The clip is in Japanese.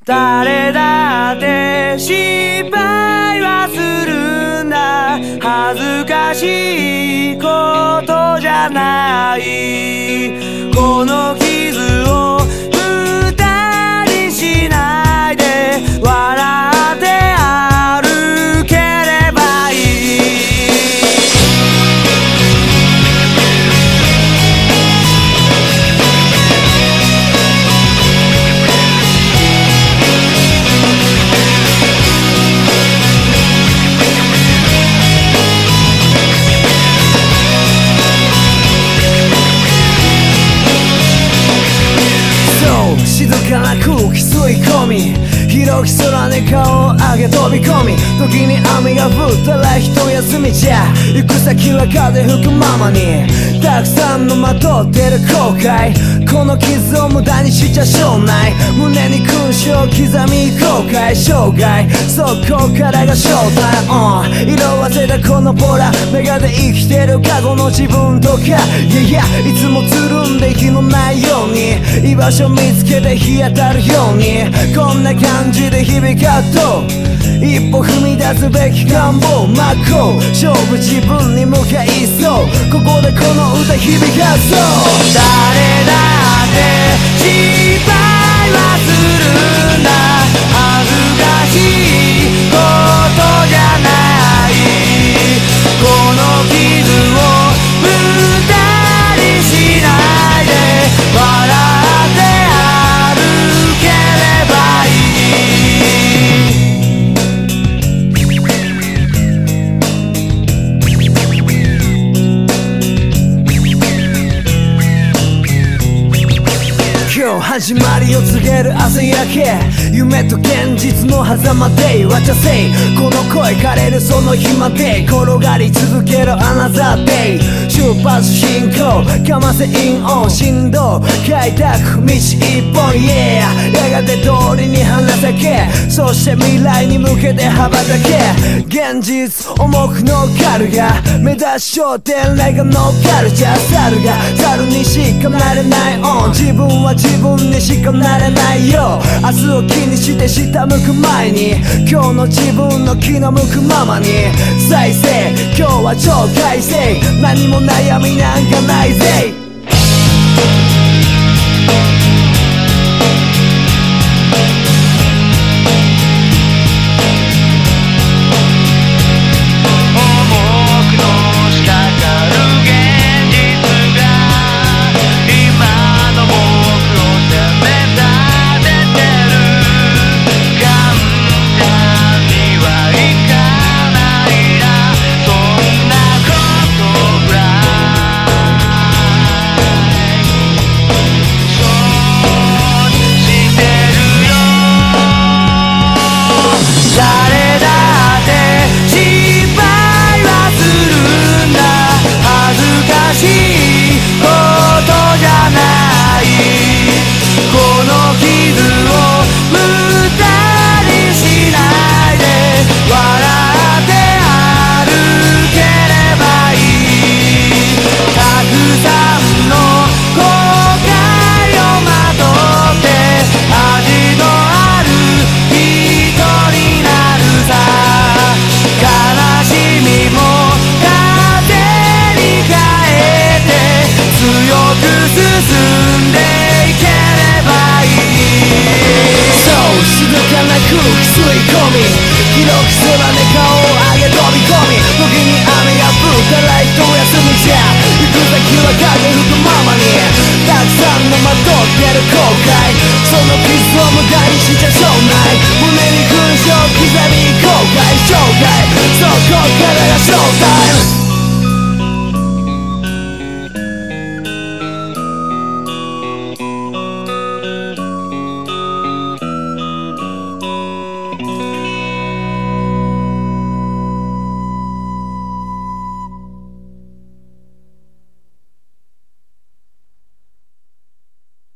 誰だって失敗はするんだ。恥ずかしいことじゃない。この傷を無駄にしないで笑って歩ければいい。静かな空気吸い込み、広き空に顔を上げ飛び込み、時に雨が降ったら一休みじゃ行く先は風吹くままに、たくさんのまとってる後悔、この傷を無駄にしちゃしょうない。胸に勲章刻み後悔生涯、そこからが正体、色褪せたこのボラメガで生きてる過去の自分とか、いつもつるんで息のないように居場所見つけて日当たるように、こんな感じで日々カット、一歩踏み出すべき願望真っ向勝負、自分に向かいそう、ここでこの歌響かそう。誰だって失敗はするんだ。恥ずかしいことじゃない。この傷を無駄にしないで笑って歩ければいい。今日始まりを告げる朝焼け、夢と現実の狭間で渡せ、この声枯れるその日まで転がり続けるアナザーデイ、出発進行かませインオン振動開拓道一本 Yeah やがて通りに花咲け、そして未来に向けて羽ばたけ、現実重く乗っかるが目指し焦点レが乗っかるじゃ猿が猿にしかなれないオン、自分は自分にしかなれないよ。明日を気にして下向く前に今日の自分の気の向くままに再生、今日は超快晴、何も悩みなんかないぜ。空気吸い込み、広く空で顔を上げ飛び込み、時に雨が降ったら一休みじゃ行く先は風吹くままに、たくさんのまとってる後悔、その傷を無駄にしちゃしょうない。胸に勲章刻み後悔生涯、そこからが正体。